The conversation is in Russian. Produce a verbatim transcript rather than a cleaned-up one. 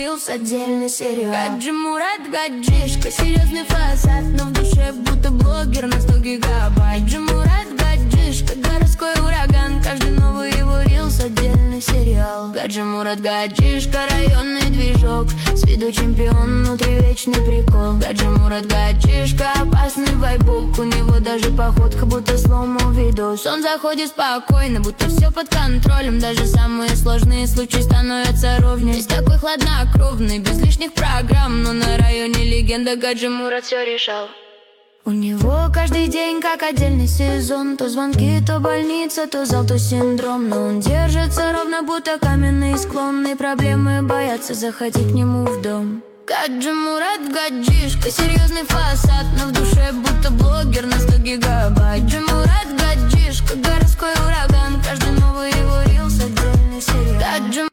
Отдельный сериал. Гаджи Мурат, гаджишка, серьезный фасад, но в душе будто блогер на сто гигабайт. Гаджи Мурат, гаджишка, городской ураган, каждый новый его рилс отдельный сериал. Гаджи Мурат, гаджишка, районный движок, с виду чемпион, внутри вечный прикол. Гаджи Мурат, гаджишка, опасный вайбук, у него даже походка будто сломал видос. Он заходит спокойно, будто все под контролем, даже самые сложные случаи становятся ровнее. Здесь такой хладнокровный, без лишних программ, но на районе легенда, Гаджи Мурат все решал. У него каждый день как отдельный сезон, то звонки, то больница, то зал, то синдром. Но он держится ровно, будто каменный склон, и проблемы боятся заходить к нему в дом. Гаджи Мурат, гаджишка, серьезный фасад, но в душе будто блогер на сто гигабайт. Гаджи Мурат, гаджишка, городской ураган, каждый новый его рилс отдельный сериал. Гаджи